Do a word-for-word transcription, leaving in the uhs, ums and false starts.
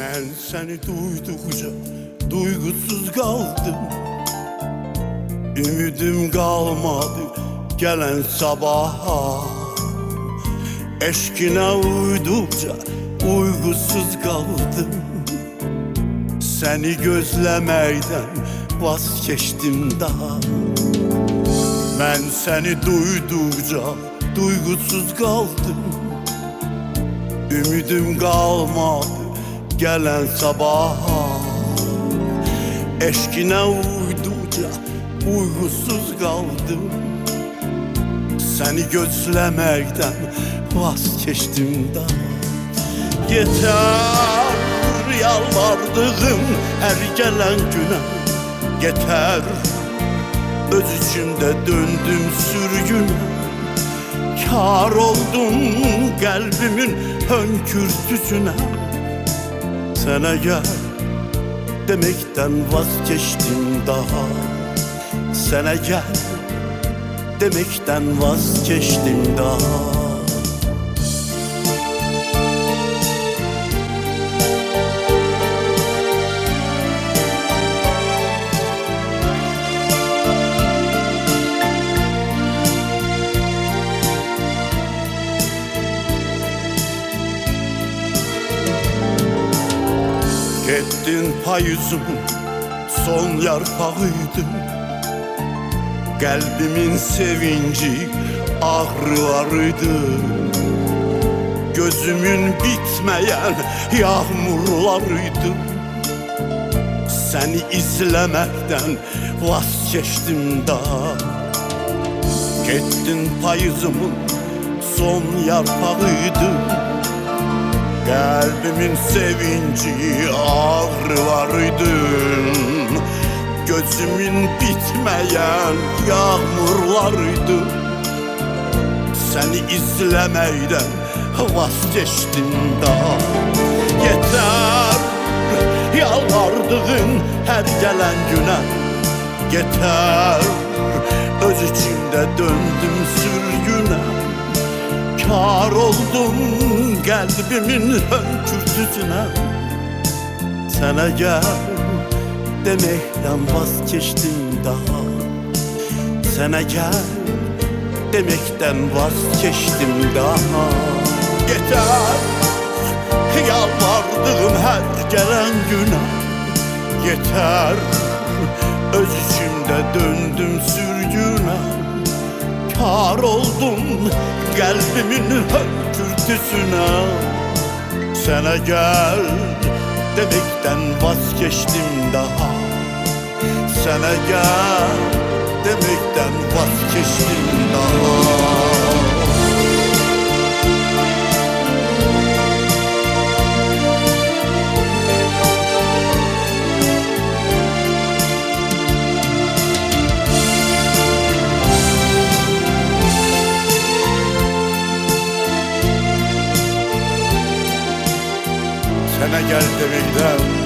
Ben seni duydukça duygusuz kaldım. Ümidim kalmadı gelen sabaha. Eşkine uydukça uygusuz kaldım. Seni gözlemeyden vazgeçtim daha. Ben seni duydukça duygusuz kaldım. Ümidim kalmadı gelen sabaha. Eşkine uydukça uygusuz kaldım. Seni gözlemekten vazgeçtim daha. Yeter yalvardığım her gelen güne. Yeter öz içimde döndüm sürgüne. Kâr oldum kalbimin hönkürtüsüne. Sana gel demekten vazgeçtim daha. Sana gel demekten vazgeçtim daha. Gittin payızımın son yarpağıydı. Kalbimin sevinci ağrılarıydı. Gözümün bitmeyen yağmurlarıydı. Seni izlemekten vazgeçtim daha. Gittin payızımın son yarpağıydı. Kalbimin sevinci ağrılarıydın. Gözümün bitmeyen yağmurlarıydı. Seni izlemeyden vazgeçtim daha. Yeter yalvardığın her gelen güne. Yeter öz içimde döndüm sürgüne. Kâr oldum kalbimin hönkürtüsüne. Sana gel demekten vazgeçtim daha. Sana gel demekten vazgeçtim daha. Yeter yalvardığım her gelen güne. Yeter öz içimde döndüm sürgüne. Kâr oldum kalbimin hönkürtüsüne. Sana gel demekten vazgeçtim daha. Sana gel demekten vazgeçtim daha. Sana gel demekten